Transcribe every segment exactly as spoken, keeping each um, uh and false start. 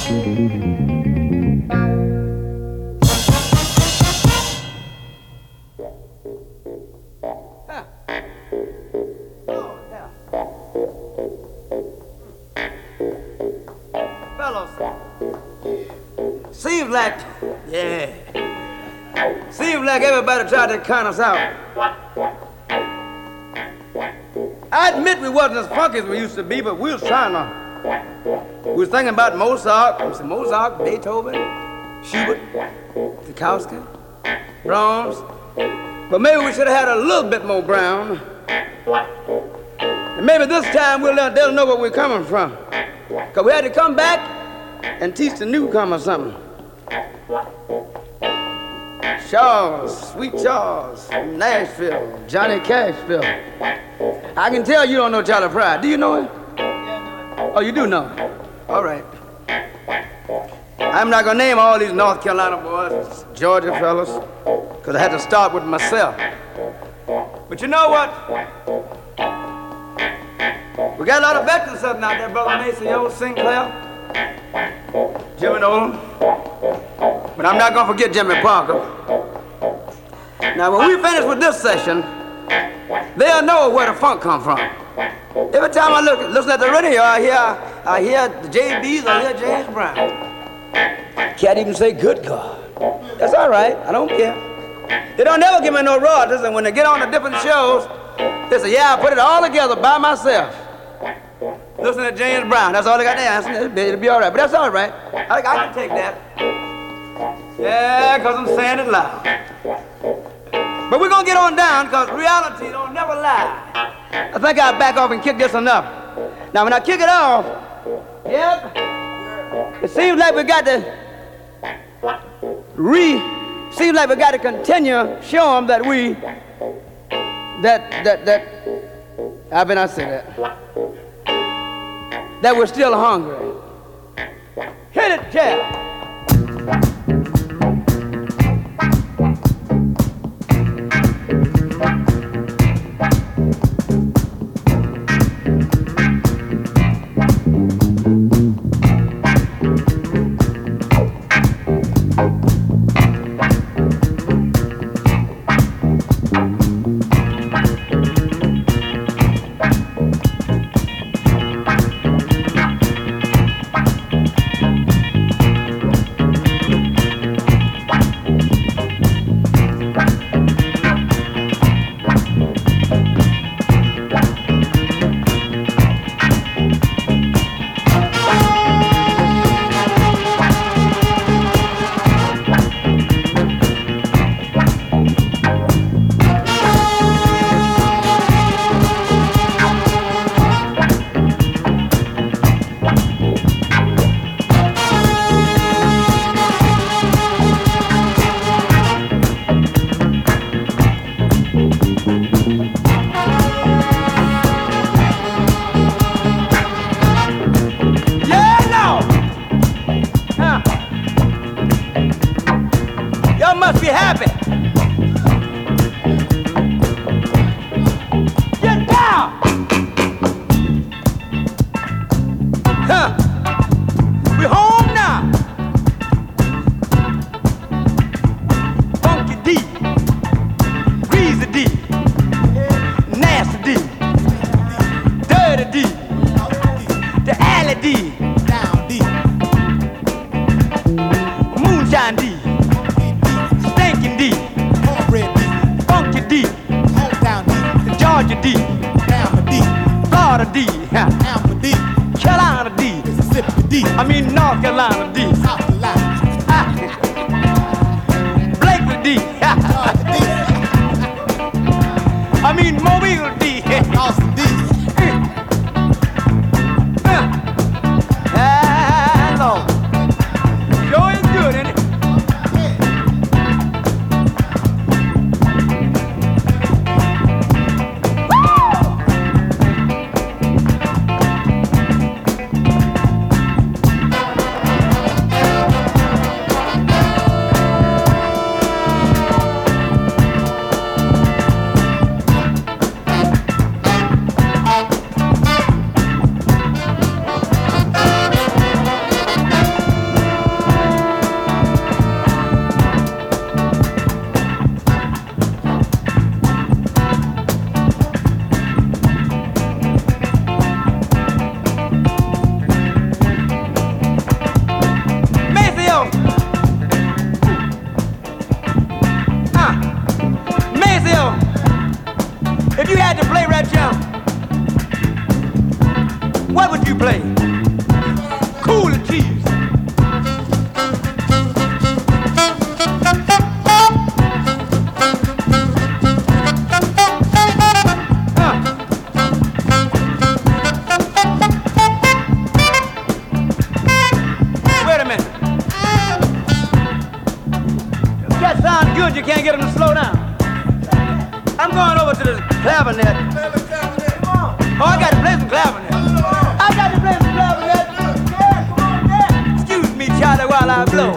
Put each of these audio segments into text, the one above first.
Seems like, yeah, seems like everybody tried to count us out. I admit we wasn't as funky as we used to be, but we was trying to. We was thinking about Mozart, Mozart, Beethoven, Schubert, Tchaikovsky, Brahms, but maybe we should have had a little bit more Brown. And maybe this time we'll let them know where we're coming from. Because we had to come back and teach the newcomers something. Charles, Sweet Charles, from Nashville, Johnny Cashville. I can tell you don't know Charlie Pride. Do you know him? Oh, you do know him? All right. I'm not going to name all these North Carolina boys, Georgia fellas, because I had to start with myself. But you know what? We got a lot of veterans up out there, Brother Mason, old Sinclair, Jimmy Nolan. But I'm not going to forget Jimmy Parker. Now, when we finish with this session, they'll know where the funk come from. Every time I look, listen at the radio, I hear, I hear the J B's, I hear James Brown. Can't even say good God. That's all right, I don't care. They don't never give me no royalties, and when they get on the different shows, they say, yeah, I put it all together by myself. Listen to James Brown, that's all they got to answer. It'll be all right, but that's all right. I, I can take that. Yeah, because I'm saying it loud. But we're going to get on down, because reality don't never lie. I think I'll back off and kick this one up. Now, when I kick it off, yep, it seems like we got to re, seems like we got to continue, show them that we, that, that, that, how can I say that? That we're still hungry. Hit it, Jeff. good you can't get them to slow down. I'm going over to the clavinet. Oh, I got to play some clavinet. I got to play some clavinet. Excuse me, Charlie, while I blow.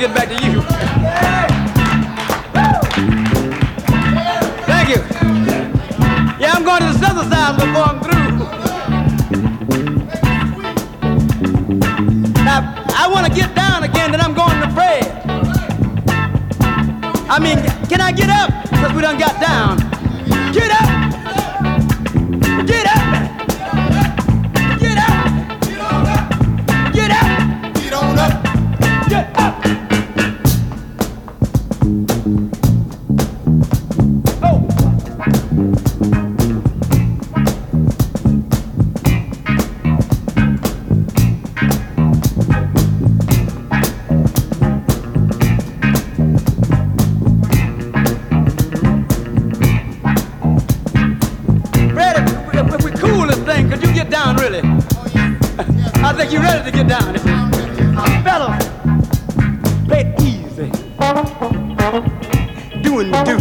get back to you. Thank you. Yeah, I'm going to the southern side before I'm through. Now, I want to get down again, then I'm going to Fred. I mean, can I get up? Because we done got down. Get up! Get up! Get up! Get up! Get on up! Get up! Oh! Could you get down, really? I think you're ready to get down. Fellas, play it easy. Doing the do.